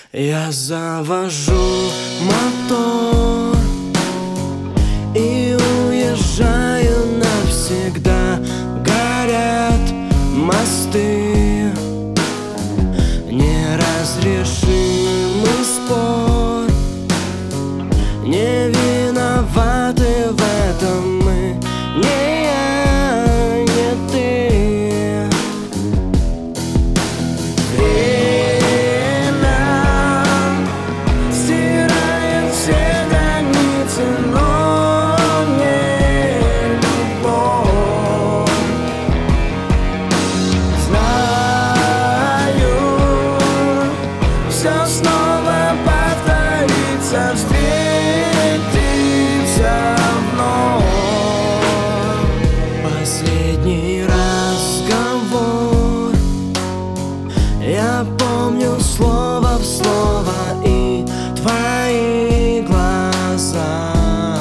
Я завожу мотор и уезжаю навсегда. Горят мосты, неразрешимый спор. Не виноваты в этом мы, не я, не ты. Время стирает все границы, но не любовь. Знаю, все снова повторится, встретимся вновь. Последний разговор, я помню слово в слово и твои глаза.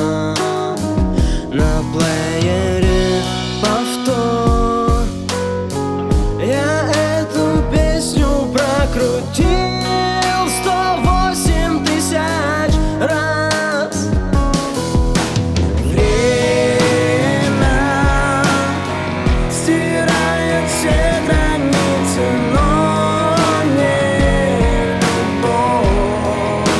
На плеере повтор, я эту песню прокрутил 108 тысяч раз. Время стирает все границы, но не любовь.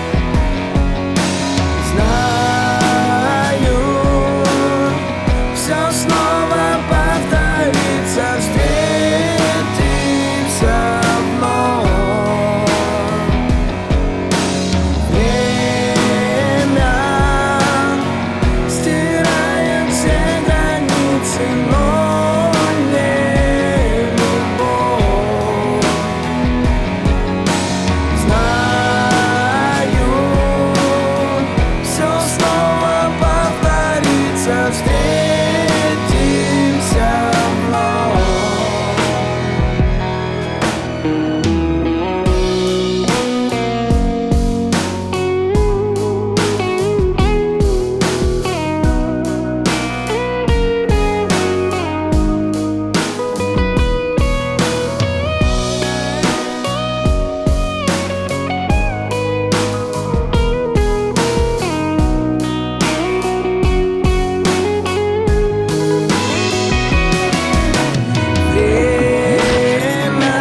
Знаю, все снова повторится, встретимся вновь. Время стирает все границы, но не любовь. Знаю, все снова повторится, встретимся вновь. Время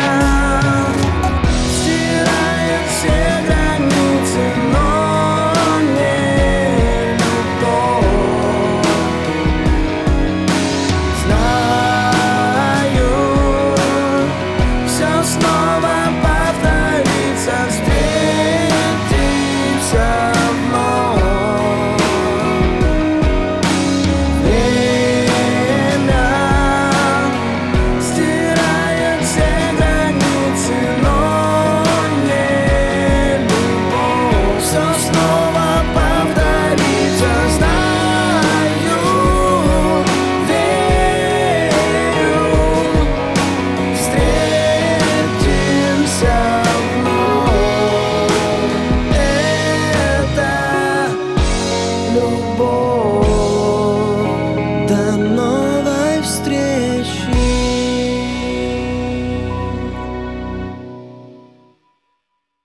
стирает все границы, но не любовь. Знаю, все снова повторится, встретимся вновь. Время стирает все границы, но не любовь. Все снова повторится, знаю, верю, встретимся вновь. Это любовь.